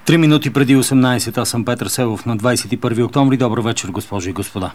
3 минути преди 18, аз съм Петър Селов на 21 октомври. Добър вечер, госпожи и господа.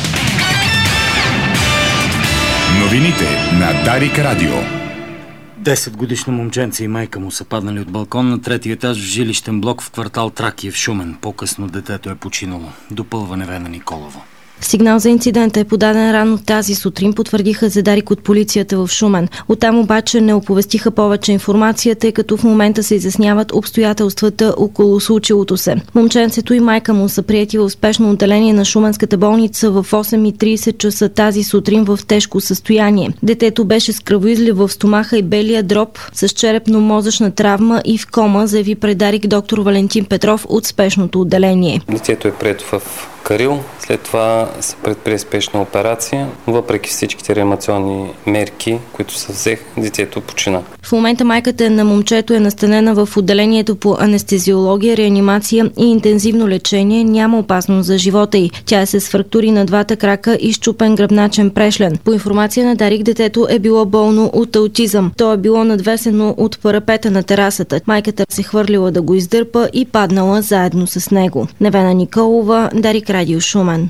Новините на Дарик Радио. 10-годишно момченце и майка му са паднали от балкон на третия етаж в жилищен блок в квартал Тракия в Шумен. По-късно детето е починало. Допълва Невена Николова. Сигнал за инцидента е подаден рано тази сутрин, потвърдиха за Дарик от полицията в Шумен. Оттам обаче не оповестиха повече информация, тъй като в момента се изясняват обстоятелствата около случилото се. Момченцето и майка му са приети в спешно отделение на Шуменската болница в 8:30 часа тази сутрин в тежко състояние. Детето беше с кръвоизлив в стомаха и белия дроб, с черепно-мозъчна травма и в кома, заяви пред Дарик доктор Валентин Петров от спешното отделение. Детето е прието в Карил, след това се предприе спешна операция. Въпреки всичките реанимационни мерки, които се взеха, детето почина. В момента майката на момчето е настанена в отделението по анестезиология, реанимация и интензивно лечение. Няма опасност за живота й. Тя е с фрактури на двата крака и счупен гръбначен прешлен. По информация на Дарик, детето е било болно от аутизъм. То е било надвесено от парапета на терасата. Майката се хвърлила да го издърпа и паднала заедно с него. Невена Николова, Дарик Радио Шумен.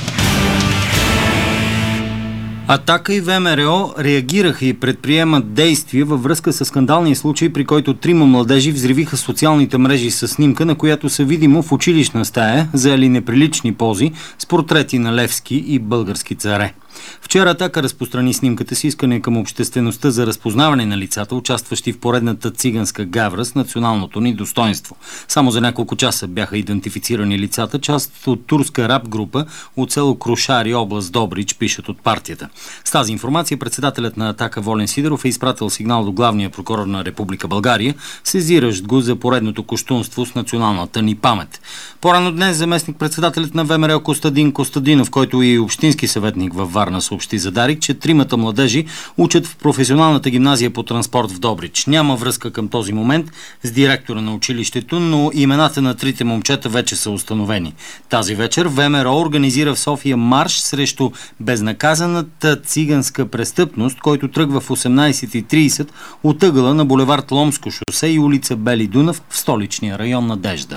Атака и ВМРО реагираха и предприемат действия във връзка с скандалния случай, при който 3 младежи взривиха социалните мрежи с снимка, на която са видимо в училищна стая заели неприлични пози с портрети на Левски и български царе. Вчера Атака разпространи снимката с искане към обществеността за разпознаване на лицата, участващи в поредната циганска гавра с националното ни достоинство. Само за няколко часа бяха идентифицирани лицата, част от турска рап група от село Крушари, област Добрич, пишат от партията. С тази информация председателят на Атака Волен Сидеров е изпратил сигнал до главния прокурор на Република България, сезиращ го за поредното кощунство с националната ни памет. По-рано днес заместник председателят на ВМРО Костадин Костадинов, който и общински съветник във Варна, съобщи за Дарик, че 3 младежи учат в професионалната гимназия по транспорт в Добрич. Няма връзка към този момент с директора на училището, но имената на 3 момчета вече са установени. Тази вечер ВМРО организира в София марш срещу безнаказаната циганска престъпност, който тръгва в 18:30 от ъгъла на булевард Ломско шосе и улица Бели Дунав в столичния район Надежда.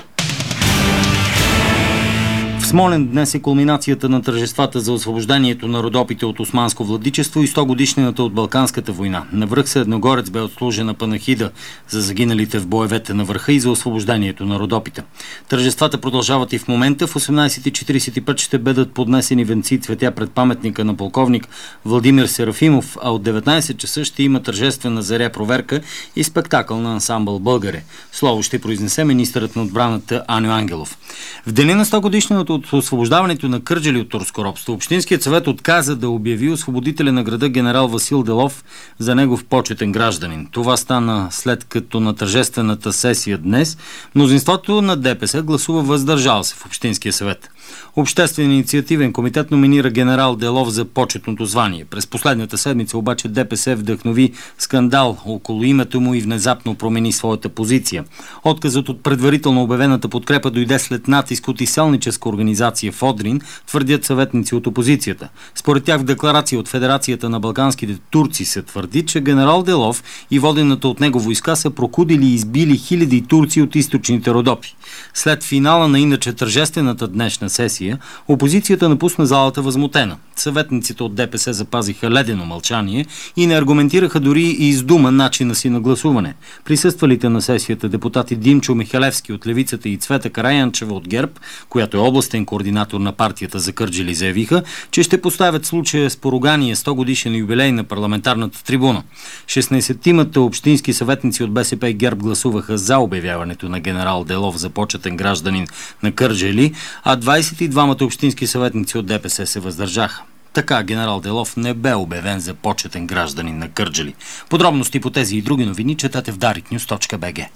В Смолян днес е кулминацията на тържествата за освобождението на Родопите от османско владичество и 100 годишнината от Балканската война. На връх Съедногорец бе отслужена панахида за загиналите в боевете на върха и за освобождението на Родопите. Тържествата продължават и в момента. В 18:45 ще бъдат поднесени венци и цветя пред паметника на полковник Владимир Серафимов, а от 19 часа ще има тържествена заря проверка и спектакъл на ансамбъл Българе. Слово ще произнесе министърът на отбраната Аню Ангелов. В деня на 100 годишнината от освобождаването на Кърджали от турско робство, Общинският съвет отказа да обяви освободителя на града генерал Васил Делов за негов почетен гражданин. Това стана след като на тържествената сесия днес мнозинството на ДПС гласува въздържал се в Общинския съвет. Обществен инициативен комитет номинира генерал Делов за почетното звание. През последната седмица обаче ДПС вдъхнови скандал около името му и внезапно промени своята позиция. Отказът от предварително обявената подкрепа дойде след натиск от изселническа организация в Одрин, твърдят съветници от опозицията. Според тях в декларация от Федерацията на балканските турци се твърди, че генерал Делов и водената от него войска са прокудили и избили хиляди турци от източните Родопи. След финала на иначе тържествената днешна сесия, опозицията напусна залата възмутена. Съветниците от ДПС запазиха ледено мълчание и не аргументираха дори и с дума начина си на гласуване. Присъствалите на сесията депутати Димчо Михалевски от Левицата и Цвета Караянчева от ГЕРБ, която е областен координатор на партията за Кърджали, заявиха, че ще поставят случая с поругания 100 годишен юбилей на парламентарната трибуна. 16-тимата общински съветници от БСП и ГЕРБ гласуваха за обявяването на генерал Делов за почетен гражданин на Кърджали, а 22-мата общински съветници от ДПС се въздържаха. Така генерал Делов не бе обявен за почетен гражданин на Кърджали. Подробности по тези и други новини четете в dariknews.bg.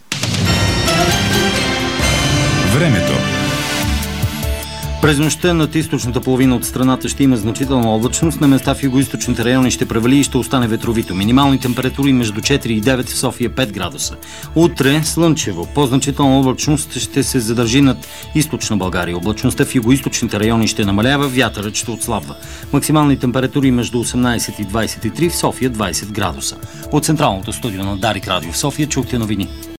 Времето. През нощта над източната половина от страната ще има значителна облачност, на места в югоизточните райони ще превали и ще остане ветровито. Минимални температури между 4 и 9, в София 5 градуса. Утре слънчево, по-значителна облачност ще се задържи над източна България. Облачността в югоизточните райони ще намалява, вятърът ще отслабва. Максимални температури между 18 и 23, в София 20 градуса. От централното студио на Дарик Радио в София чухте новини.